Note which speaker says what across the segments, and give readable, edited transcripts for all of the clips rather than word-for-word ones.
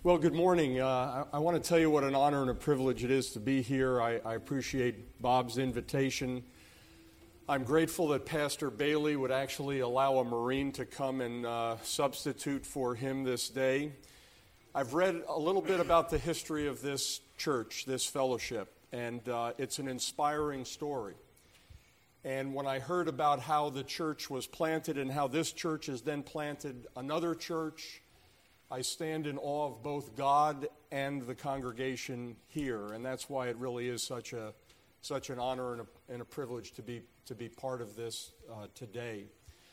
Speaker 1: Well, good morning. I want to tell you what an honor and a privilege it is to be here. I appreciate Bob's invitation. I'm grateful that Pastor Bailey would actually allow a Marine to come and substitute for him this day. I've read a little bit about the history of this church, this fellowship, and it's an inspiring story. And when I heard about how the church was planted and how this church has then planted another church, I stand in awe of both God and the congregation here, and that's why it really is such an honor and a privilege to be part of this today.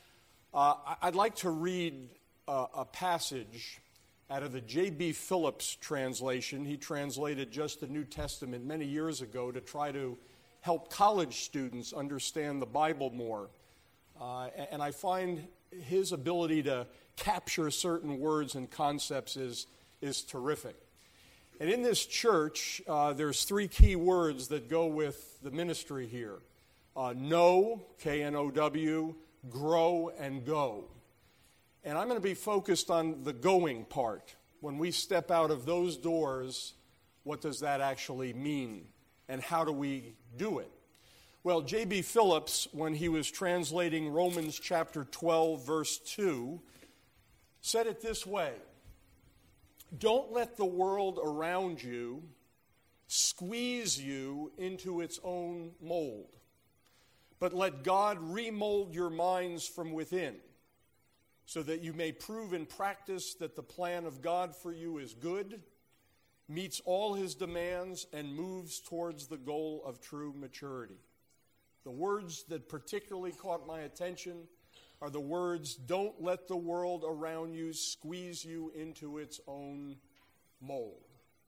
Speaker 1: I'd like to read a passage out of the J.B. Phillips translation. He translated just the New Testament many years ago to try to help college students understand the Bible more, and I find his ability to capture certain words and concepts is terrific. And in this church, there's three key words that go with the ministry here. Know, K-N-O-W, grow, and go. And I'm going to be focused on the going part. When we step out of those doors, what does that actually mean? And how do we do it? Well, J.B. Phillips, when he was translating Romans chapter 12, verse 2, said it this way: don't let the world around you squeeze you into its own mold, but let God remold your minds from within, so that you may prove in practice that the plan of God for you is good, meets all his demands, and moves towards the goal of true maturity. The words that particularly caught my attention are the words, don't let the world around you squeeze you into its own mold.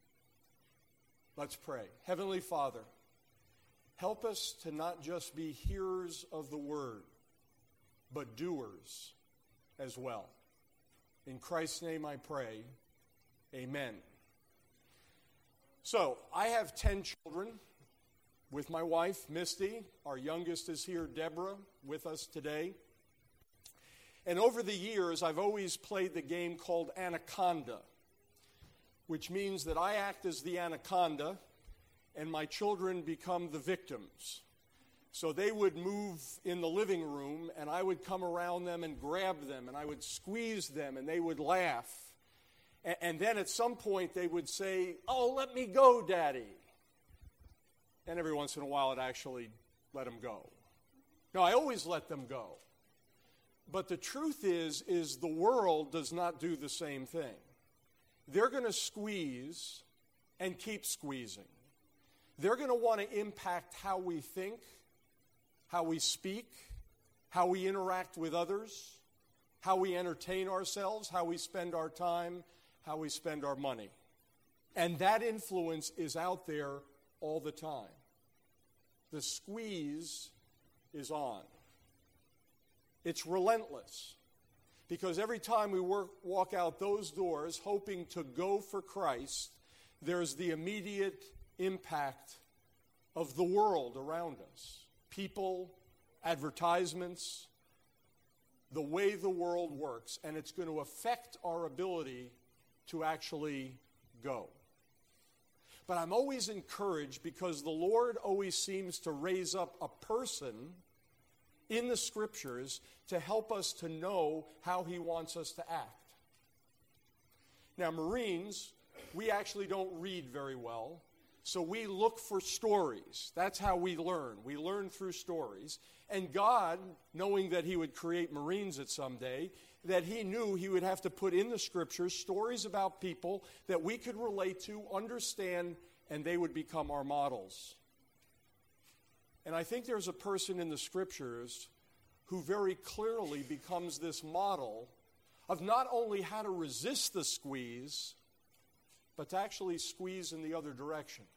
Speaker 1: Let's pray. Heavenly Father, help us to not just be hearers of the word, but doers as well. In Christ's name I pray, amen. So, I have 10 children with my wife, Misty. Our youngest is here, Deborah, with us today. And over the years, I've always played the game called Anaconda, which means that I act as the anaconda and my children become the victims. So they would move in the living room and I would come around them and grab them and I would squeeze them and they would laugh. And then at some point they would say, "Oh, let me go, Daddy." And every once in a while it actually let them go. No, I always let them go. But the truth is the world does not do the same thing. They're going to squeeze and keep squeezing. They're going to want to impact how we think, how we speak, how we interact with others, how we entertain ourselves, how we spend our time, how we spend our money. And that influence is out there all the time. The squeeze is on. It's relentless, because every time we walk out those doors hoping to go for Christ, there's the immediate impact of the world around us. People, advertisements, the way the world works, and it's going to affect our ability to actually go. But I'm always encouraged because the Lord always seems to raise up a person in the Scriptures to help us to know how he wants us to act. Now, Marines, we actually don't read very well, so we look for stories. That's how we learn. We learn through stories. And God, knowing that he would create Marines at some day, that he knew he would have to put in the Scriptures stories about people that we could relate to, understand, and they would become our models. And I think there's a person in the Scriptures who very clearly becomes this model of not only how to resist the squeeze, but to actually squeeze in the other direction.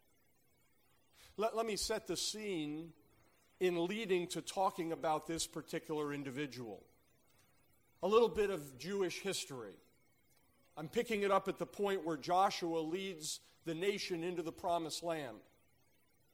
Speaker 1: Let me set the scene in leading to talking about this particular individual. A little bit of Jewish history. I'm picking it up at the point where Joshua leads the nation into the promised land.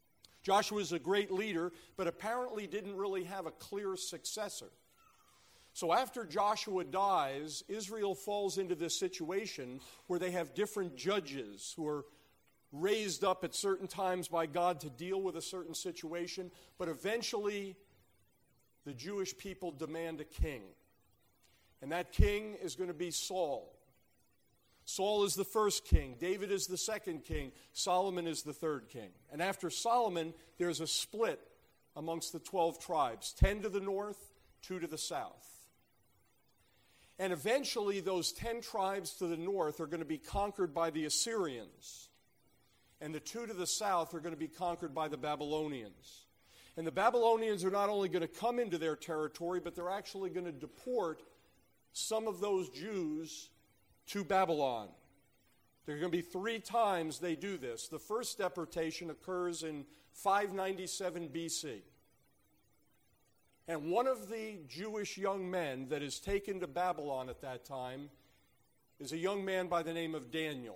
Speaker 1: Joshua is a great leader, but apparently didn't really have a clear successor. So after Joshua dies, Israel falls into this situation where they have different judges who are raised up at certain times by God to deal with a certain situation, but eventually the Jewish people demand a king. And that king is going to be Saul. Saul is the first king. David is the second king. Solomon is the third king. And after Solomon, there's a split amongst the 12 tribes, 10 to the north, 2 to the south. And eventually, those 10 tribes to the north are going to be conquered by the Assyrians. And the 2 to the south are going to be conquered by the Babylonians. And the Babylonians are not only going to come into their territory, but they're actually going to deport some of those Jews to Babylon. There are going to be 3 times they do this. The first deportation occurs in 597 BC. And one of the Jewish young men that is taken to Babylon at that time is a young man by the name of Daniel.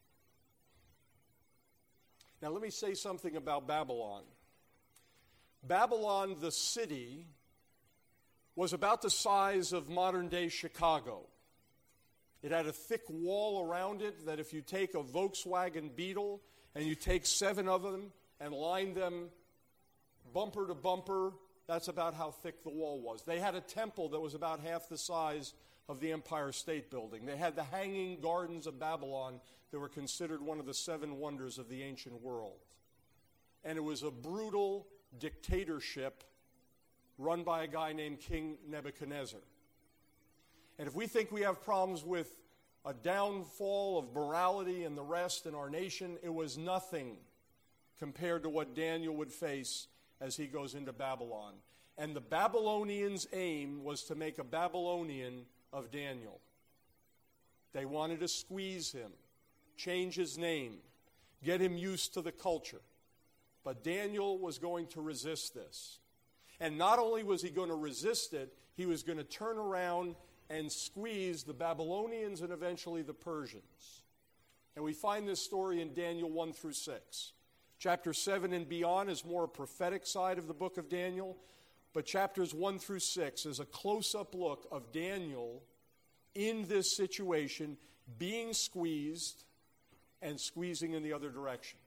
Speaker 1: Now let me say something about Babylon. Babylon, the city, was about the size of modern-day Chicago. It had a thick wall around it that if you take a Volkswagen Beetle and you take 7 of them and line them bumper to bumper, that's about how thick the wall was. They had a temple that was about half the size of the Empire State Building. They had the Hanging Gardens of Babylon that were considered one of the 7 wonders of the ancient world. And it was a brutal dictatorship run by a guy named King Nebuchadnezzar. And if we think we have problems with a downfall of morality and the rest in our nation, it was nothing compared to what Daniel would face as he goes into Babylon. And the Babylonians' aim was to make a Babylonian of Daniel. They wanted to squeeze him, change his name, get him used to the culture. But Daniel was going to resist this. And not only was he going to resist it, he was going to turn around and squeeze the Babylonians and eventually the Persians. And we find this story in Daniel 1 through 6. Chapter 7 and beyond is more a prophetic side of the book of Daniel, but chapters 1 through 6 is a close-up look of Daniel in this situation, being squeezed and squeezing in the other direction.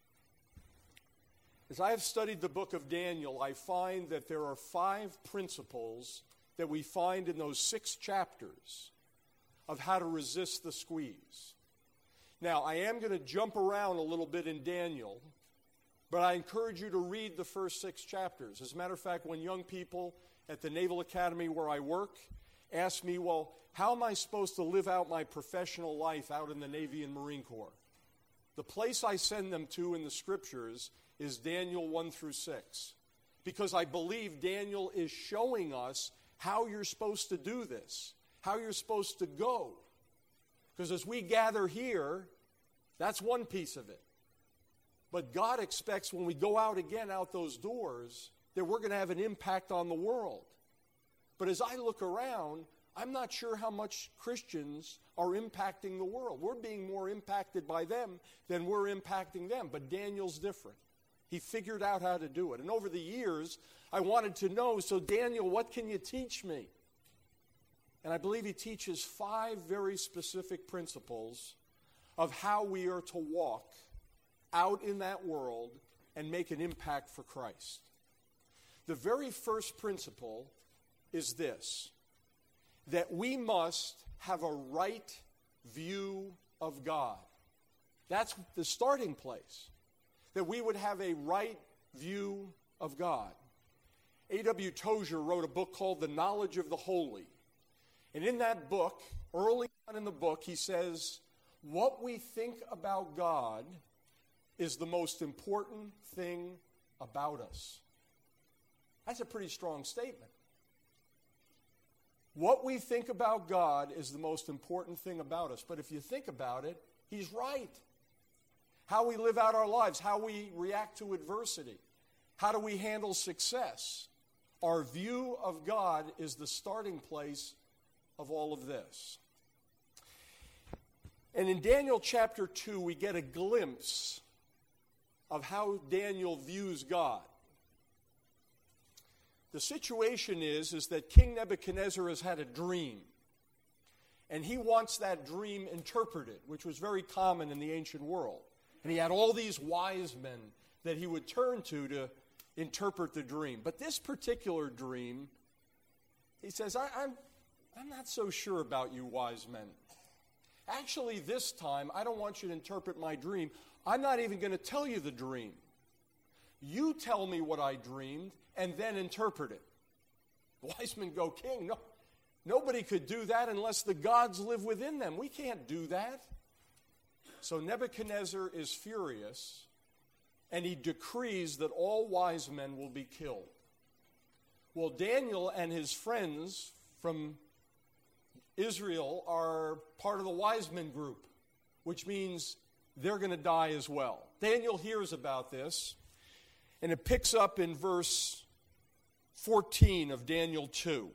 Speaker 1: As I have studied the book of Daniel, I find that there are 5 principles that we find in those 6 chapters of how to resist the squeeze. Now, I am going to jump around a little bit in Daniel, but I encourage you to read the first 6 chapters. As a matter of fact, when young people at the Naval Academy where I work ask me, well, how am I supposed to live out my professional life out in the Navy and Marine Corps? The place I send them to in the Scriptures is Daniel 1 through 6, because I believe Daniel is showing us how you're supposed to do this, how you're supposed to go. Because as we gather here, that's one piece of it. But God expects when we go out again out those doors that we're going to have an impact on the world. But as I look around, I'm not sure how much Christians are impacting the world. We're being more impacted by them than we're impacting them. But Daniel's different. He figured out how to do it. And over the years, I wanted to know, so Daniel, what can you teach me? And I believe he teaches 5 very specific principles of how we are to walk out in that world and make an impact for Christ. The very first principle is this, that we must have a right view of God. That's the starting place, that we would have a right view of God. A.W. Tozer wrote a book called The Knowledge of the Holy. And in that book, early on in the book, he says, what we think about God is the most important thing about us. That's a pretty strong statement. What we think about God is the most important thing about us. But if you think about it, he's right. How we live out our lives, how we react to adversity, how do we handle success? Our view of God is the starting place of all of this. And in Daniel chapter 2, we get a glimpse of how Daniel views God. The situation is that King Nebuchadnezzar has had a dream. And he wants that dream interpreted, which was very common in the ancient world. And he had all these wise men that he would turn to interpret the dream. But this particular dream, he says, I'm not so sure about you wise men. Actually, this time, I don't want you to interpret my dream. I'm not even going to tell you the dream. You tell me what I dreamed, and then interpret it. The wise men go, King, no, nobody could do that unless the gods live within them. We can't do that. So Nebuchadnezzar is furious, and he decrees that all wise men will be killed. Well, Daniel and his friends from Israel are part of the wise men group, which means they're going to die as well. Daniel hears about this, and it picks up in verse 14 of Daniel 2.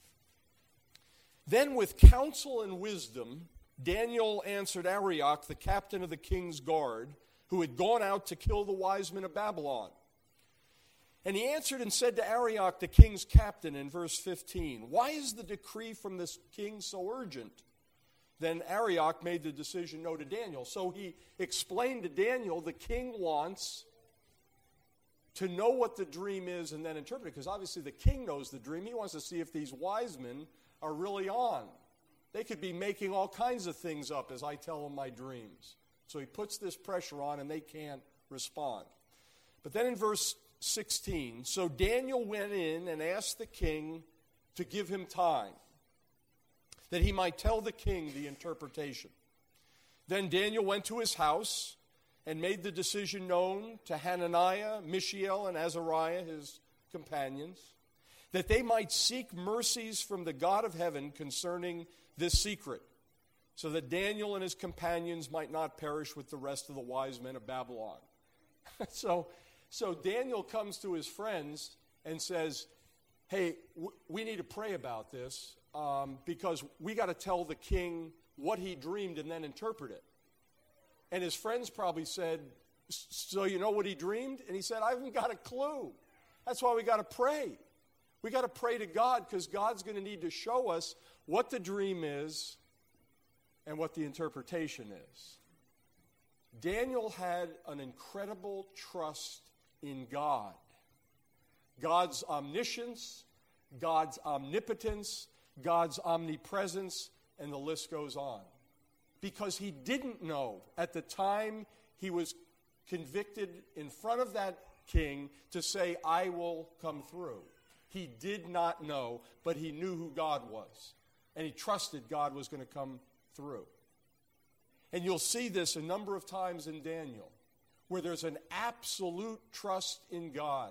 Speaker 1: Then with counsel and wisdom, Daniel answered Arioch, the captain of the king's guard, who had gone out to kill the wise men of Babylon. And he answered and said to Arioch, the king's captain, in verse 15, why is the decree from this king so urgent? Then Arioch made the decision no to Daniel. So he explained to Daniel the king wants to know what the dream is and then interpret it. Because obviously the king knows the dream. He wants to see if these wise men are really on. They could be making all kinds of things up as I tell them my dreams. So he puts this pressure on and they can't respond. But then in verse 16, so Daniel went in and asked the king to give him time, that he might tell the king the interpretation. Then Daniel went to his house and made the decision known to Hananiah, Mishael, and Azariah, his companions, that they might seek mercies from the God of heaven concerning this secret, so that Daniel and his companions might not perish with the rest of the wise men of Babylon. So Daniel comes to his friends and says, hey, we need to pray about this because we got to tell the king what he dreamed and then interpret it. And his friends probably said, so you know what he dreamed? And he said, I haven't got a clue. That's why we got to pray. We got to pray to God because God's going to need to show us what the dream is and what the interpretation is. Daniel had an incredible trust in God. God's omniscience, God's omnipotence, God's omnipresence, and the list goes on. Because he didn't know at the time he was convicted in front of that king to say, I will come through. He did not know, but he knew who God was. And he trusted God was going to come through. And you'll see this a number of times in Daniel, where there's an absolute trust in God.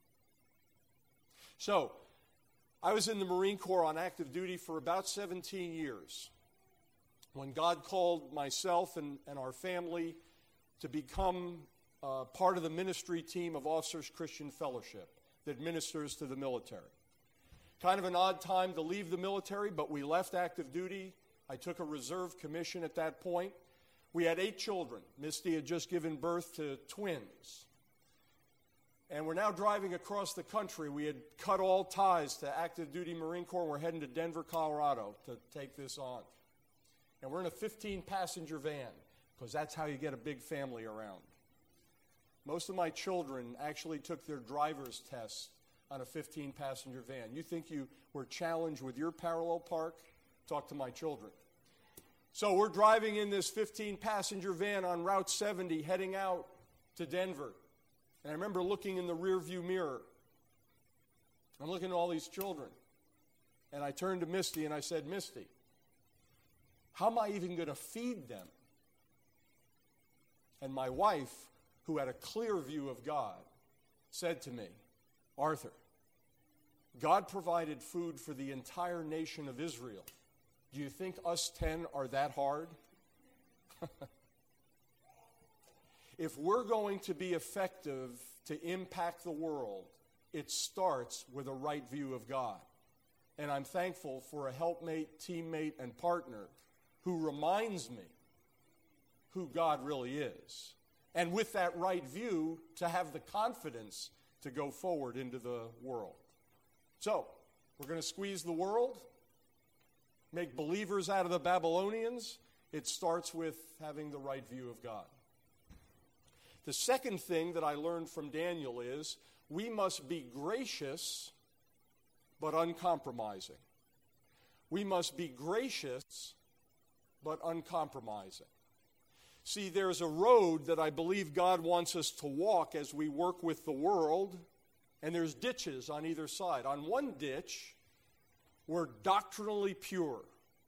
Speaker 1: So, I was in the Marine Corps on active duty for about 17 years. When God called myself and our family to become part of the ministry team of Officers Christian Fellowship that ministers to the military. Kind of an odd time to leave the military, but we left active duty. I took a reserve commission at that point. We had 8 children. Misty had just given birth to twins. And we're now driving across the country. We had cut all ties to active duty Marine Corps, and we're heading to Denver, Colorado to take this on. And we're in a 15-passenger van, because that's how you get a big family around. Most of my children actually took their driver's test on a 15-passenger van. You think you were challenged with your parallel park? Talk to my children. So we're driving in this 15-passenger van on Route 70 heading out to Denver. And I remember looking in the rearview mirror. I'm looking at all these children. And I turned to Misty and I said, Misty, how am I even going to feed them? And my wife, who had a clear view of God, said to me, Arthur, God provided food for the entire nation of Israel. Do you think us 10 are that hard? If we're going to be effective to impact the world, it starts with a right view of God. And I'm thankful for a helpmate, teammate, and partner who reminds me who God really is. And with that right view, to have the confidence to go forward into the world. So, we're going to squeeze the world, make believers out of the Babylonians. It starts with having the right view of God. The second thing that I learned from Daniel is we must be gracious but uncompromising. We must be gracious but uncompromising. See, there's a road that I believe God wants us to walk as we work with the world, and there's ditches on either side. On one ditch, we're doctrinally pure.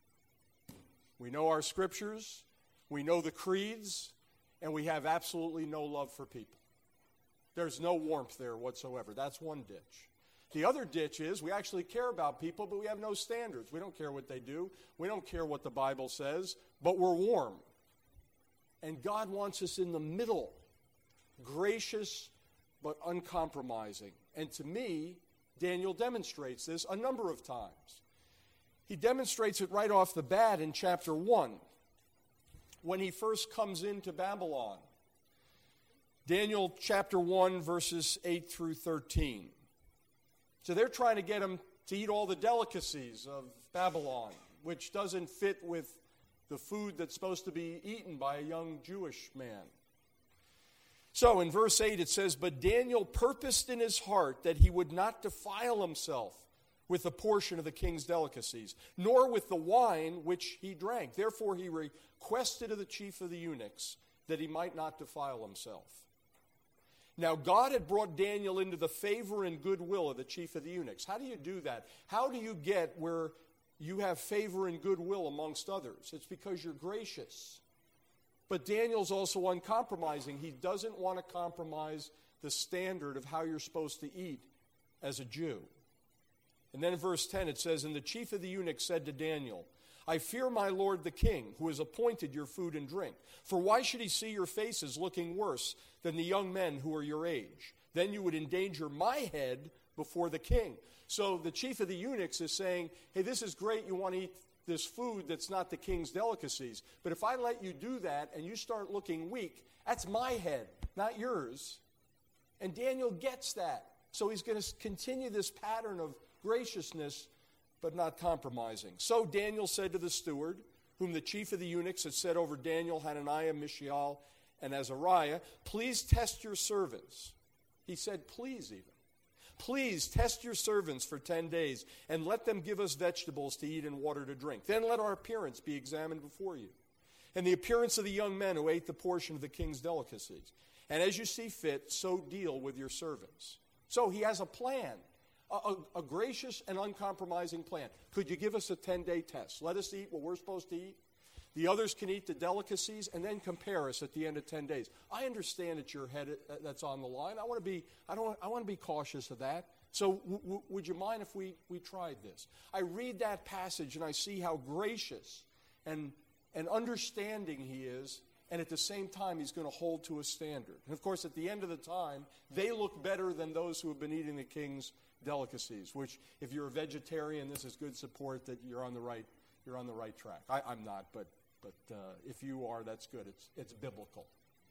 Speaker 1: We know our scriptures, we know the creeds, and we have absolutely no love for people. There's no warmth there whatsoever. That's one ditch. The other ditch is we actually care about people, but we have no standards. We don't care what they do. We don't care what the Bible says, but we're warm. And God wants us in the middle, gracious but uncompromising. And to me, Daniel demonstrates this a number of times. He demonstrates it right off the bat in chapter 1, when he first comes into Babylon. Daniel chapter 1, verses 8 through 13. So they're trying to get him to eat all the delicacies of Babylon, which doesn't fit with the food that's supposed to be eaten by a young Jewish man. So in verse 8 it says, "But Daniel purposed in his heart that he would not defile himself with a portion of the king's delicacies, nor with the wine which he drank. Therefore he requested of the chief of the eunuchs that he might not defile himself." Now God had brought Daniel into the favor and goodwill of the chief of the eunuchs. How do you do that? How do you get where you have favor and goodwill amongst others? It's because you're gracious. But Daniel's also uncompromising. He doesn't want to compromise the standard of how you're supposed to eat as a Jew. And then in verse 10 it says, "And the chief of the eunuchs said to Daniel, I fear my lord the king, who has appointed your food and drink. For why should he see your faces looking worse than the young men who are your age? Then you would endanger my head before the king." So the chief of the eunuchs is saying, hey, this is great, you want to eat this food that's not the king's delicacies. But if I let you do that and you start looking weak, that's my head, not yours. And Daniel gets that. So he's going to continue this pattern of graciousness, but not compromising. So Daniel said to the steward, whom the chief of the eunuchs had set over Daniel, Hananiah, Mishael, and Azariah, "Please test your servants." He said, please even. "Please test your servants for 10 days, and let them give us vegetables to eat and water to drink. Then let our appearance be examined before you, and the appearance of the young men who ate the portion of the king's delicacies. And as you see fit, so deal with your servants." So he has a plan, a gracious and uncompromising plan. Could you give us a 10-day test? Let us eat what we're supposed to eat. The others can eat the delicacies, and then compare us at the end of 10 days. I understand it's your head that's on the line. I want to be cautious of that. So would you mind if we tried this? I read that passage and I see how gracious and understanding he is, and at the same time he's going to hold to a standard. And of course, at the end of the time, they look better than those who have been eating the king's delicacies, which if you're a vegetarian, this is good support that you're on the right track. I'm not, but if you are, that's good. It's biblical.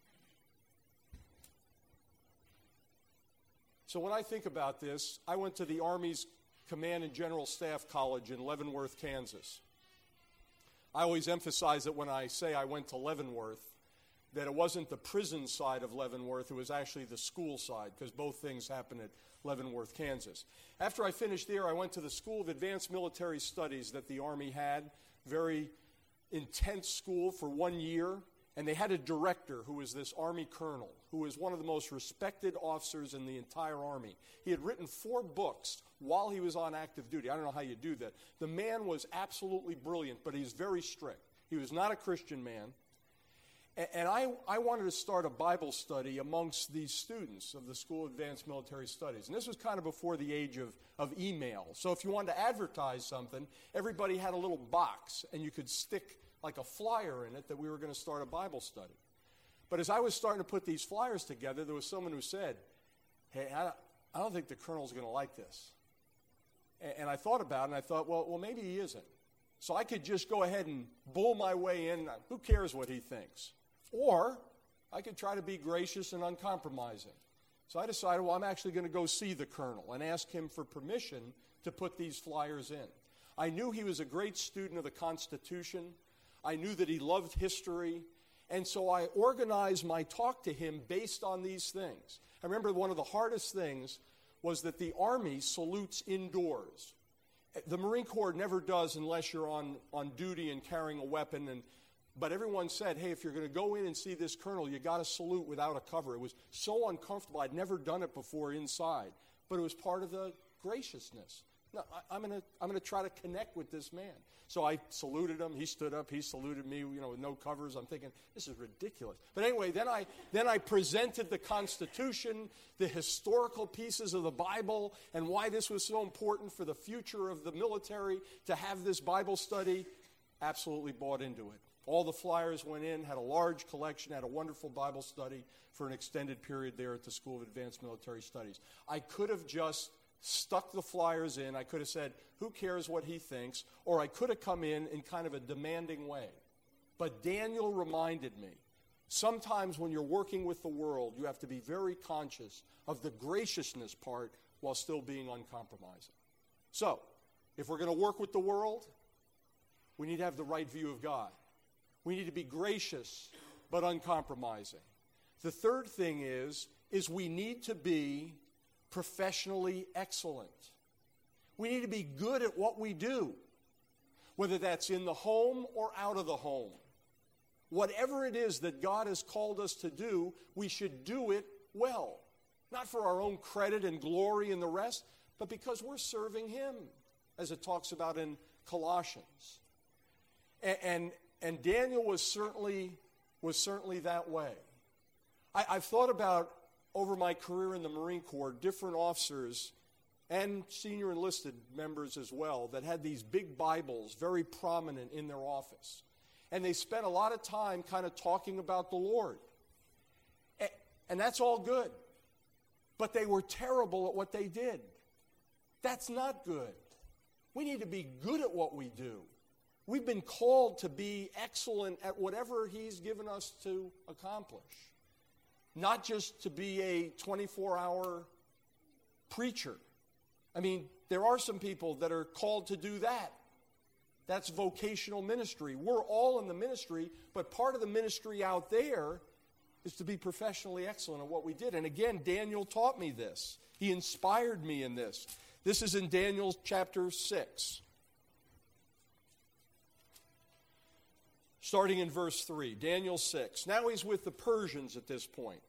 Speaker 1: So when I think about this, I went to the Army's Command and General Staff College in Leavenworth, Kansas. I always emphasize that when I say I went to Leavenworth, that it wasn't the prison side of Leavenworth, it was actually the school side, because both things happened at Leavenworth, Kansas. After I finished there, I went to the School of Advanced Military Studies that the Army had, very intense school for 1 year, and they had a director who was this Army colonel, who was one of the most respected officers in the entire Army. He had written 4 books while he was on active duty. I don't know how you do that. The man was absolutely brilliant, but he's very strict. He was not a Christian man. And I wanted to start a Bible study amongst these students of the School of Advanced Military Studies. And this was kind of before the age of email. So if you wanted to advertise something, everybody had a little box, and you could stick like a flyer in it that we were going to start a Bible study. But as I was starting to put these flyers together, there was someone who said, hey, I don't think the colonel's going to like this. And I thought about it, and I thought, well, maybe he isn't. So I could just go ahead and bull my way in. Who cares what he thinks? Or I could try to be gracious and uncompromising. So I decided, well, I'm actually going to go see the colonel and ask him for permission to put these flyers in. I knew he was a great student of the Constitution. I knew that he loved history. And so I organized my talk to him based on these things. I remember one of the hardest things was that the Army salutes indoors. The Marine Corps never does unless you're on duty and carrying a weapon. But everyone said, hey, if you're going to go in and see this colonel, you got to salute without a cover. It was so uncomfortable. I'd never done it before inside. But it was part of the graciousness. No, I'm going to try to connect with this man. So I saluted him. He stood up. He saluted me, with no covers. I'm thinking, this is ridiculous. But anyway, then I presented the Constitution, the historical pieces of the Bible, and why this was so important for the future of the military to have this Bible study. Absolutely bought into it. All the flyers went in, had a large collection, had a wonderful Bible study for an extended period there at the School of Advanced Military Studies. I could have just stuck the flyers in. I could have said, who cares what he thinks? Or I could have come in kind of a demanding way. But Daniel reminded me, sometimes when you're working with the world, you have to be very conscious of the graciousness part while still being uncompromising. So, if we're going to work with the world, we need to have the right view of God. We need to be gracious but uncompromising. The third thing is we need to be professionally excellent. We need to be good at what we do, whether that's in the home or out of the home. Whatever it is that God has called us to do, we should do it well. Not for our own credit and glory and the rest, but because we're serving Him, as it talks about in Colossians. And Daniel was certainly that way. I've thought about, over my career in the Marine Corps, different officers and senior enlisted members as well that had these big Bibles very prominent in their office. And they spent a lot of time kind of talking about the Lord. And that's all good. But they were terrible at what they did. That's not good. We need to be good at what we do. We've been called to be excellent at whatever He's given us to accomplish. Not just to be a 24-hour preacher. I mean, there are some people that are called to do that. That's vocational ministry. We're all in the ministry, but part of the ministry out there is to be professionally excellent at what we did. And again, Daniel taught me this. He inspired me in this. This is in Daniel chapter 6. Starting in verse 3, Daniel 6. Now he's with the Persians at this point,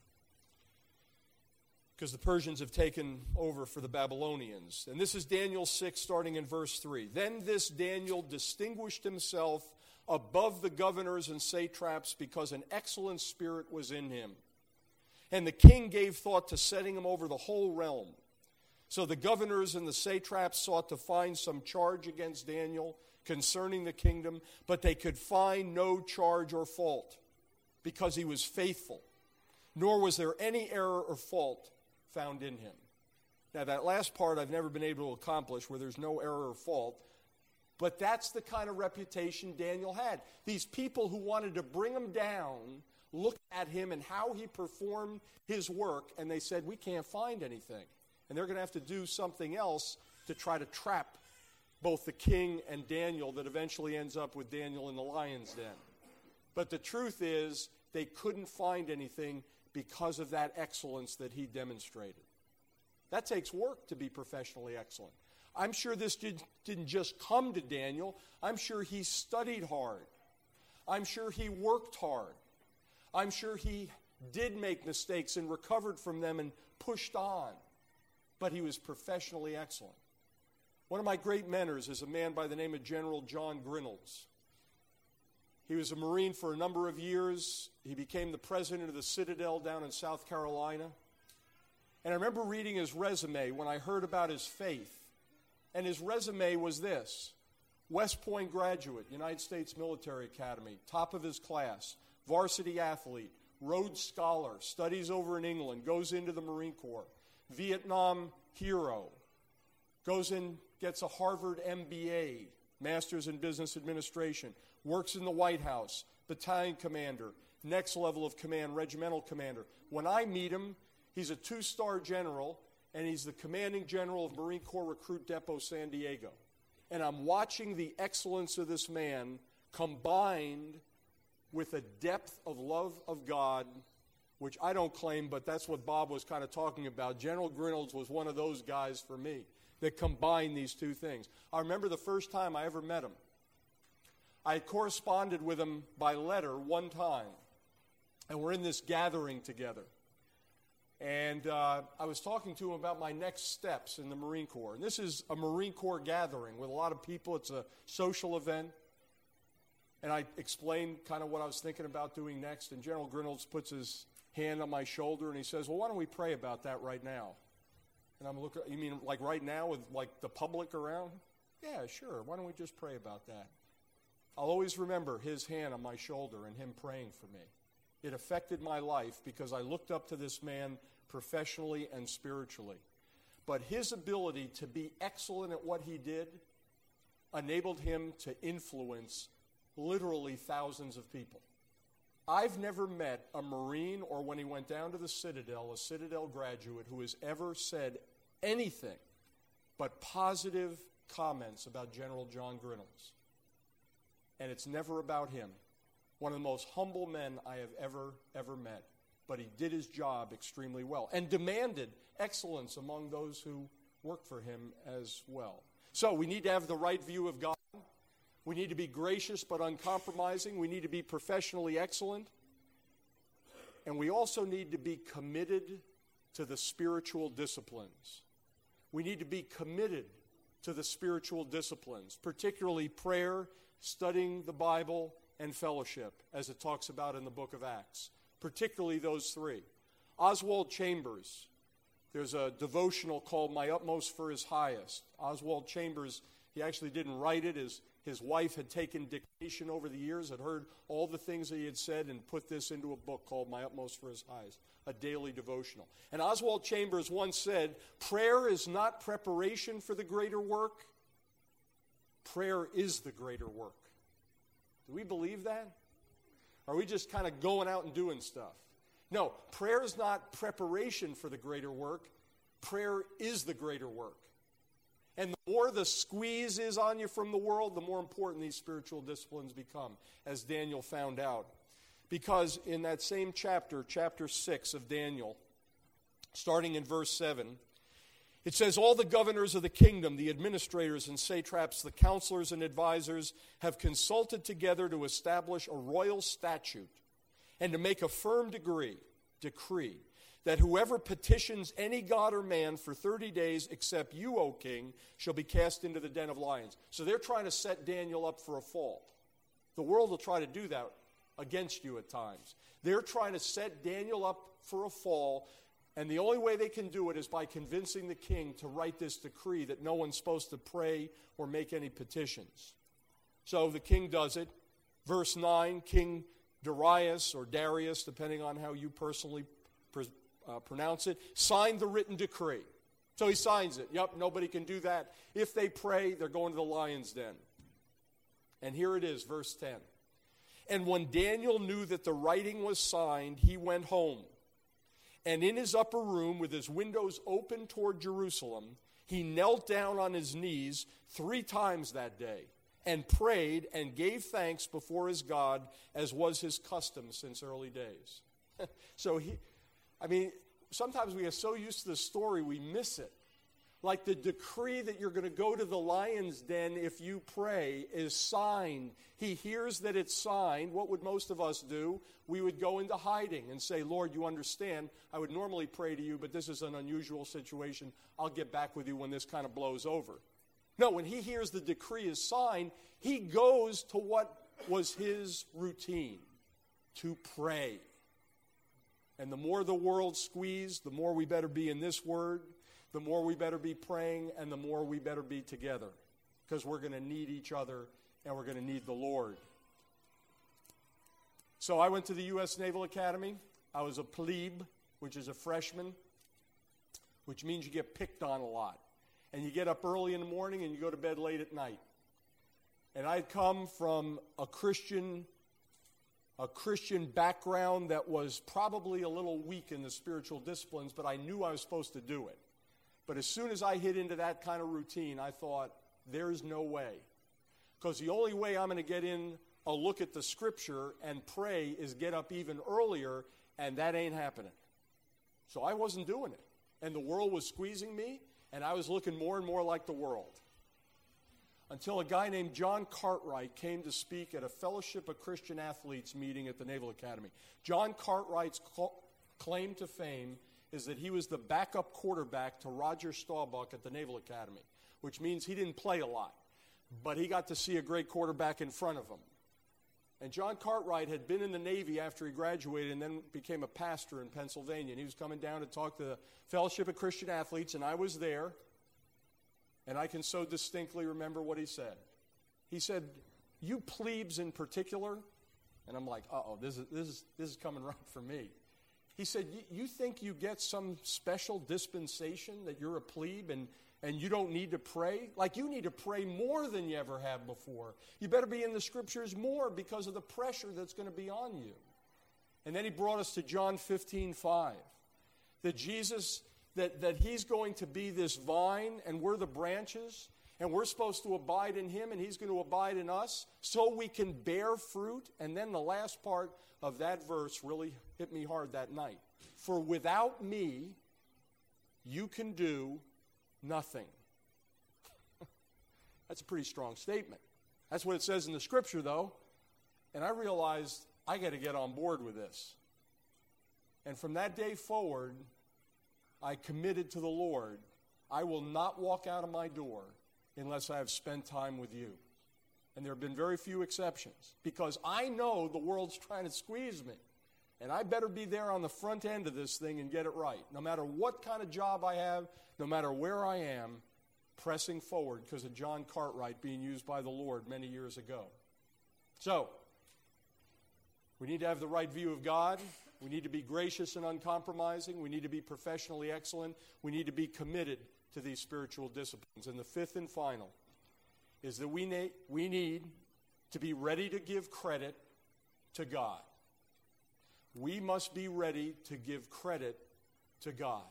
Speaker 1: because the Persians have taken over for the Babylonians. And this is Daniel 6, starting in verse 3. Then this Daniel distinguished himself above the governors and satraps because an excellent spirit was in him. And the king gave thought to setting him over the whole realm. So the governors and the satraps sought to find some charge against Daniel concerning the kingdom, but they could find no charge or fault, because he was faithful, nor was there any error or fault found in him. Now, that last part I've never been able to accomplish, where there's no error or fault, but that's the kind of reputation Daniel had. These people who wanted to bring him down looked at him and how he performed his work, and they said, we can't find anything. And they're going to have to do something else to try to trap both the king and Daniel, that eventually ends up with Daniel in the lion's den. But the truth is, they couldn't find anything because of that excellence that he demonstrated. That takes work to be professionally excellent. I'm sure this didn't just come to Daniel. I'm sure he studied hard. I'm sure he worked hard. I'm sure he did make mistakes and recovered from them and pushed on. But he was professionally excellent. One of my great mentors is a man by the name of General John Grinolds. He was a Marine for a number of years. He became the president of the Citadel down in South Carolina. And I remember reading his resume when I heard about his faith. And his resume was this: West Point graduate, United States Military Academy, top of his class, varsity athlete, Rhodes Scholar, studies over in England, goes into the Marine Corps, Vietnam hero, goes in, gets a Harvard MBA, Master's in Business Administration, works in the White House, battalion commander, next level of command, regimental commander. When I meet him, He's a 2-star general, and he's the commanding general of Marine Corps Recruit Depot San Diego. And I'm watching the excellence of this man combined with a depth of love of God, which I don't claim, but that's what Bob was kind of talking about. General Grinolds was one of those guys for me that combined these two things. I remember the first time I ever met him. I corresponded with him by letter one time, and we're in this gathering together. And I was talking to him about my next steps in the Marine Corps. And this is a Marine Corps gathering with a lot of people. It's a social event. And I explained kind of what I was thinking about doing next. And General Grinolds puts his hand on my shoulder and he says, well, why don't we pray about that right now? And I'm looking, you mean like right now with like the public around? Yeah, sure. Why don't we just pray about that? I'll always remember his hand on my shoulder and him praying for me. It affected my life because I looked up to this man professionally and spiritually. But his ability to be excellent at what he did enabled him to influence literally thousands of people. I've never met a Marine or when he went down to the Citadel, a Citadel graduate who has ever said anything but positive comments about General John Grinolds. And it's never about him. One of the most humble men I have ever met. But he did his job extremely well and demanded excellence among those who worked for him as well. So we need to have the right view of God. We need to be gracious but uncompromising. We need to be professionally excellent. And we also need to be committed to the spiritual disciplines. We need to be committed to the spiritual disciplines, particularly prayer, studying the Bible, and fellowship, as it talks about in the book of Acts, particularly those three. Oswald Chambers, there's a devotional called My Utmost for His Highest. Oswald Chambers, he actually didn't write it. His wife had taken dictation over the years, had heard all the things that he had said, and put this into a book called My Utmost for His Highest, a daily devotional. And Oswald Chambers once said, prayer is not preparation for the greater work. Prayer is the greater work. Do we believe that? Or are we just kind of going out and doing stuff? No, prayer is not preparation for the greater work. Prayer is the greater work. And the more the squeeze is on you from the world, the more important these spiritual disciplines become, as Daniel found out. Because in that same chapter, chapter 6 of Daniel, starting in verse 7, it says, all the governors of the kingdom, the administrators and satraps, the counselors and advisors have consulted together to establish a royal statute and to make a firm decree that whoever petitions any god or man for 30 days except you, O king, shall be cast into the den of lions. So they're trying to set Daniel up for a fall. The world will try to do that against you at times. They're trying to set Daniel up for a fall. And the only way they can do it is by convincing the king to write this decree that no one's supposed to pray or make any petitions. So the king does it. Verse 9, King Darius, or Darius, depending on how you personally pronounce it, signed the written decree. So he signs it. Yep, nobody can do that. If they pray, they're going to the lion's den. And here it is, verse 10. And when Daniel knew that the writing was signed, he went home. And in his upper room, with his windows open toward Jerusalem, he knelt down on his knees 3 times that day and prayed and gave thanks before his God, as was his custom since early days. So sometimes we are so used to the story we miss it. Like the decree that you're going to go to the lion's den if you pray is signed. He hears that it's signed. What would most of us do? We would go into hiding and say, Lord, you understand, I would normally pray to you, but this is an unusual situation. I'll get back with you when this kind of blows over. No, when he hears the decree is signed, he goes to what was his routine, to pray. And the more the world squeezed, the more we better be in this word, the more we better be praying, and the more we better be together, because we're going to need each other and we're going to need the Lord. So I went to the U.S. Naval Academy. I was a plebe, which is a freshman, which means you get picked on a lot. And you get up early in the morning and you go to bed late at night. And I'd come from a Christian a Christian background that was probably a little weak in the spiritual disciplines, but I knew I was supposed to do it. But as soon as I hit into that kind of routine, I thought, there's no way. Because the only way I'm going to get in a look at the Scripture and pray is get up even earlier, and that ain't happening. So I wasn't doing it. And the world was squeezing me, and I was looking more and more like the world. Until a guy named John Cartwright came to speak at a Fellowship of Christian Athletes meeting at the Naval Academy. John Cartwright's claim to fame is that he was the backup quarterback to Roger Staubach at the Naval Academy, which means he didn't play a lot, but he got to see a great quarterback in front of him. And John Cartwright had been in the Navy after he graduated and then became a pastor in Pennsylvania. And he was coming down to talk to the Fellowship of Christian Athletes, and I was there. And I can so distinctly remember what he said. He said, "You plebes in particular," and I'm like, uh-oh, this is coming right for me. He said, you think you get some special dispensation that you're a plebe and you don't need to pray? Like, you need to pray more than you ever have before. You better be in the Scriptures more because of the pressure that's going to be on you. And then he brought us to John 15:5, that Jesus, that he's going to be this vine and we're the branches, and we're supposed to abide in him and he's going to abide in us so we can bear fruit. And then the last part of that verse really hit me hard that night. For without me, you can do nothing. That's a pretty strong statement. That's what it says in the Scripture, though. And I realized I got to get on board with this. And from that day forward, I committed to the Lord, I will not walk out of my door unless I have spent time with you. And there have been very few exceptions, because I know the world's trying to squeeze me. And I better be there on the front end of this thing and get it right. No matter what kind of job I have, no matter where I am, pressing forward because of John Cartwright being used by the Lord many years ago. So, we need to have the right view of God. We need to be gracious and uncompromising. We need to be professionally excellent. We need to be committed to these spiritual disciplines. And the fifth and final is that we need to be ready to give credit to God. We must be ready to give credit to God.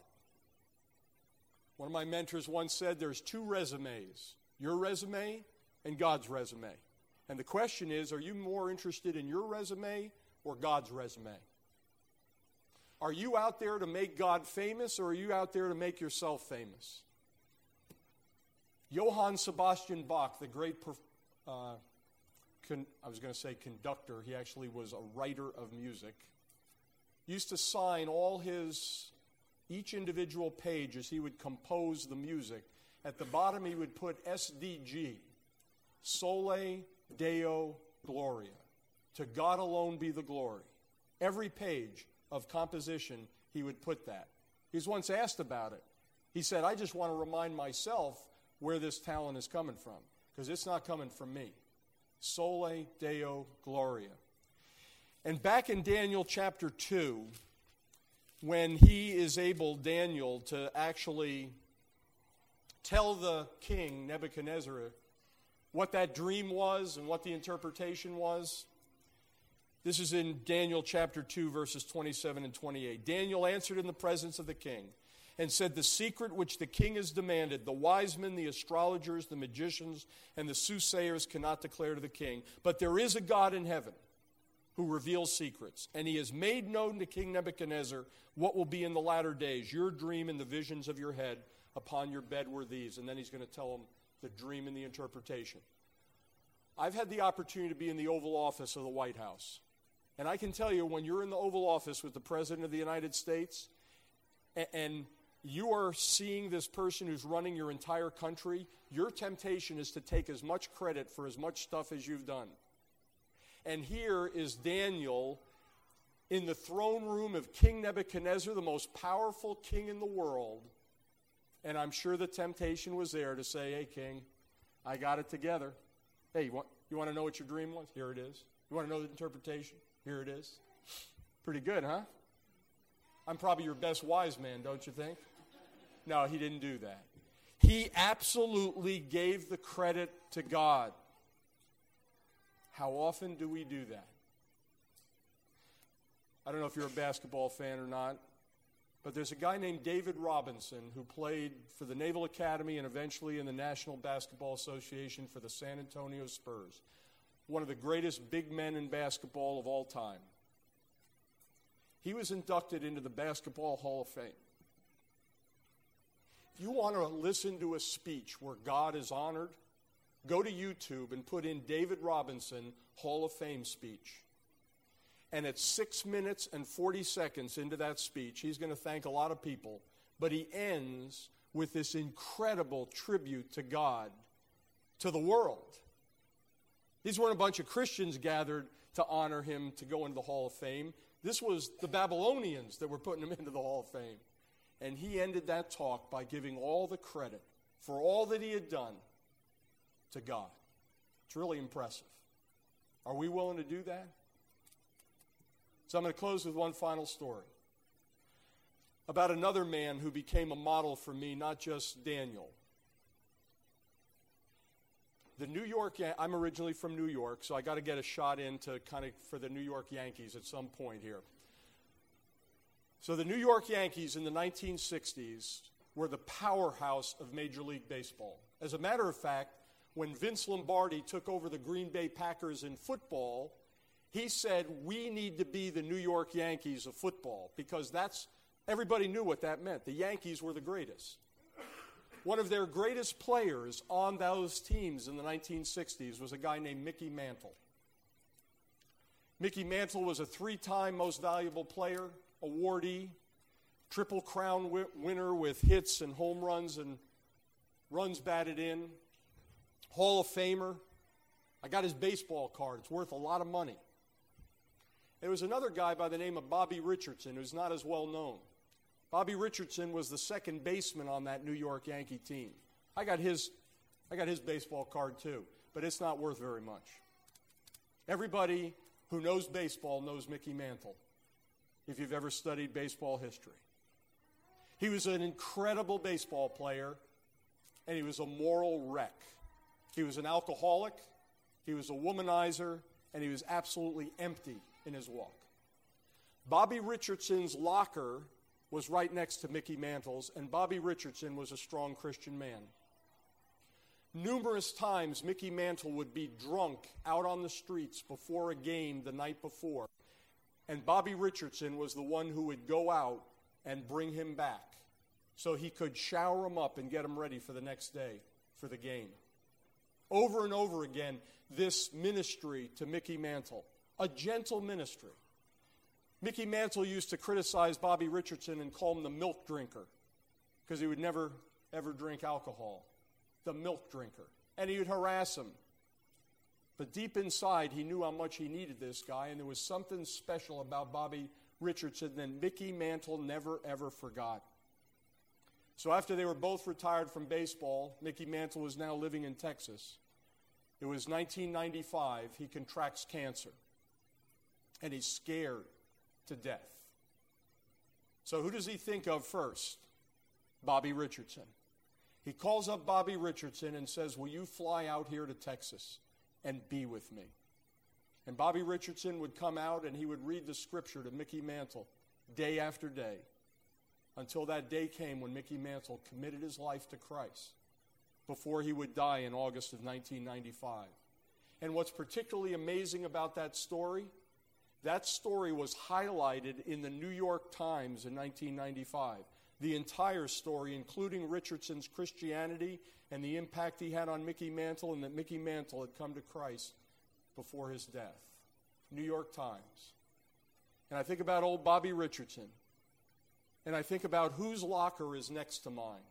Speaker 1: One of my mentors once said there's two resumes, your resume and God's resume. And the question is, are you more interested in your resume or God's resume? Are you out there to make God famous, or are you out there to make yourself famous? Johann Sebastian Bach, the great conductor, he actually was a writer of music, used to sign each individual page as he would compose the music. At the bottom he would put SDG, Sole Deo Gloria. To God alone be the glory. Every page of composition he would put that. He was once asked about it. He said, I just want to remind myself where this talent is coming from, because it's not coming from me. Sole Deo Gloria. And back in Daniel chapter 2, when he is able, Daniel, to actually tell the king, Nebuchadnezzar, what that dream was and what the interpretation was. This is in Daniel chapter 2, verses 27 and 28. Daniel answered in the presence of the king and said, the secret which the king has demanded, the wise men, the astrologers, the magicians, and the soothsayers cannot declare to the king. But there is a God in heaven who reveals secrets, and he has made known to King Nebuchadnezzar what will be in the latter days. Your dream and the visions of your head upon your bed were these. And then he's going to tell him the dream and the interpretation. I've had the opportunity to be in the Oval Office of the White House. And I can tell you, when you're in the Oval Office with the President of the United States, and you are seeing this person who's running your entire country, your temptation is to take as much credit for as much stuff as you've done. And here is Daniel in the throne room of King Nebuchadnezzar, the most powerful king in the world. And I'm sure the temptation was there to say, hey, king, I got it together. Hey, you want to know what your dream was? Here it is. You want to know the interpretation? Here it is. Pretty good, huh? I'm probably your best wise man, don't you think? No, he didn't do that. He absolutely gave the credit to God. How often do we do that? I don't know if you're a basketball fan or not, but there's a guy named David Robinson who played for the Naval Academy and eventually in the National Basketball Association for the San Antonio Spurs. One of the greatest big men in basketball of all time. He was inducted into the Basketball Hall of Fame. If you want to listen to a speech where God is honored, go to YouTube and put in David Robinson Hall of Fame speech. And at 6 minutes and 40 seconds into that speech, he's going to thank a lot of people, but he ends with this incredible tribute to God, to the world. These weren't a bunch of Christians gathered to honor him to go into the Hall of Fame. This was the Babylonians that were putting him into the Hall of Fame. And he ended that talk by giving all the credit for all that he had done to God. It's really impressive. Are we willing to do that? So I'm going to close with one final story about another man who became a model for me, not just Daniel. The New York, I'm originally from New York, so I got to get a shot in to kind of for the New York Yankees at some point here. So the New York Yankees in the 1960s were the powerhouse of Major League Baseball. As a matter of fact, when Vince Lombardi took over the Green Bay Packers in football, he said, we need to be the New York Yankees of football, because everybody knew what that meant. The Yankees were the greatest. One of their greatest players on those teams in the 1960s was a guy named Mickey Mantle. Mickey Mantle was a 3-time most valuable player, awardee, Triple Crown winner with hits and home runs and runs batted in, Hall of Famer. I got his baseball card. It's worth a lot of money. There was another guy by the name of Bobby Richardson who's not as well known. Bobby Richardson was the second baseman on that New York Yankee team. I got his baseball card too, but it's not worth very much. Everybody who knows baseball knows Mickey Mantle, if you've ever studied baseball history. He was an incredible baseball player, and he was a moral wreck. He was an alcoholic, he was a womanizer, and he was absolutely empty in his walk. Bobby Richardson's locker was right next to Mickey Mantle's, and Bobby Richardson was a strong Christian man. Numerous times, Mickey Mantle would be drunk out on the streets before a game the night before, and Bobby Richardson was the one who would go out and bring him back so he could shower him up and get him ready for the next day for the game. Over and over again, this ministry to Mickey Mantle, a gentle ministry. Mickey Mantle used to criticize Bobby Richardson and call him the milk drinker because he would never, ever drink alcohol. The milk drinker. And he would harass him. But deep inside, he knew how much he needed this guy, and there was something special about Bobby Richardson that Mickey Mantle never, ever forgot. So after they were both retired from baseball, Mickey Mantle was now living in Texas. It was 1995. He contracts cancer. And he's scared to death. So who does he think of first? Bobby Richardson. He calls up Bobby Richardson and says, will you fly out here to Texas and be with me? And Bobby Richardson would come out and he would read the scripture to Mickey Mantle day after day until that day came when Mickey Mantle committed his life to Christ before he would die in August of 1995. And what's particularly amazing about that story was highlighted in the New York Times in 1995. The entire story, including Richardson's Christianity and the impact he had on Mickey Mantle, and that Mickey Mantle had come to Christ before his death. New York Times. And I think about old Bobby Richardson. And I think about whose locker is next to mine.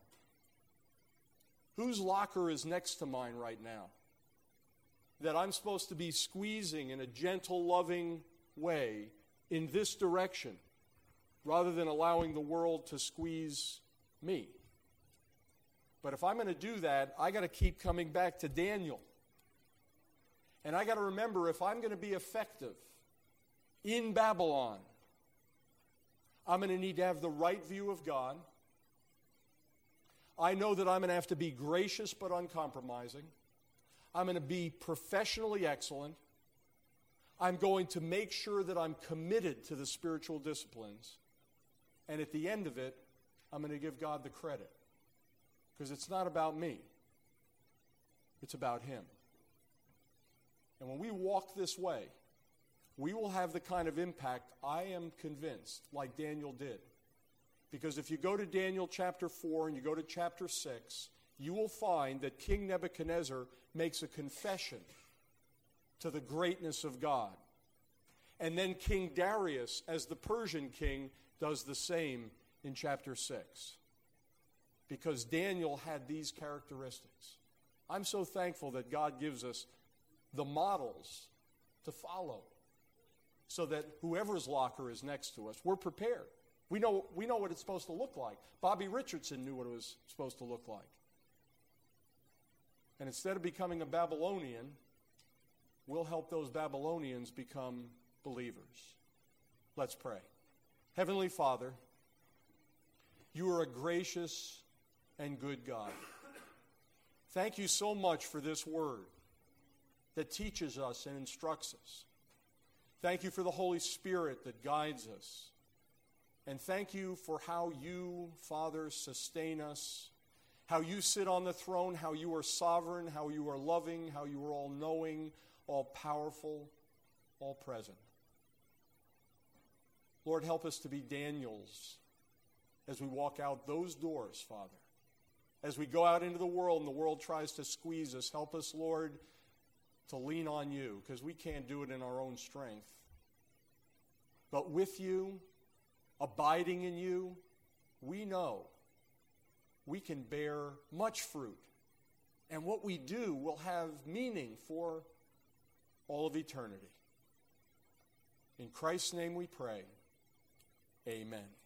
Speaker 1: Whose locker is next to mine right now? That I'm supposed to be squeezing in a gentle, loving way in this direction rather than allowing the world to squeeze me. But if I'm going to do that, I got to keep coming back to Daniel. And I got to remember, if I'm going to be effective in Babylon, I'm going to need to have the right view of God. I know that I'm going to have to be gracious but uncompromising. I'm going to be professionally excellent. I'm going to make sure that I'm committed to the spiritual disciplines. And at the end of it, I'm going to give God the credit. Because it's not about me. It's about Him. And when we walk this way, we will have the kind of impact, I am convinced, like Daniel did. Because if you go to Daniel chapter 4 and you go to chapter 6, you will find that King Nebuchadnezzar makes a confession to the greatness of God. And then King Darius, as the Persian king, does the same in chapter 6. Because Daniel had these characteristics. I'm so thankful that God gives us the models to follow so that whoever's locker is next to us, we're prepared. We know what it's supposed to look like. Bobby Richardson knew what it was supposed to look like. And instead of becoming a Babylonian, we'll help those Babylonians become believers. Let's pray. Heavenly Father, you are a gracious and good God. Thank you so much for this word that teaches us and instructs us. Thank you for the Holy Spirit that guides us. And thank you for how you, Father, sustain us, how you sit on the throne, how you are sovereign, how you are loving, how you are all-knowing, all-powerful, all-present. Lord, help us to be Daniels as we walk out those doors, Father. As we go out into the world and the world tries to squeeze us, help us, Lord, to lean on you, because we can't do it in our own strength. But with you, abiding in you, we know we can bear much fruit. And what we do will have meaning for all of eternity. In Christ's name we pray. Amen.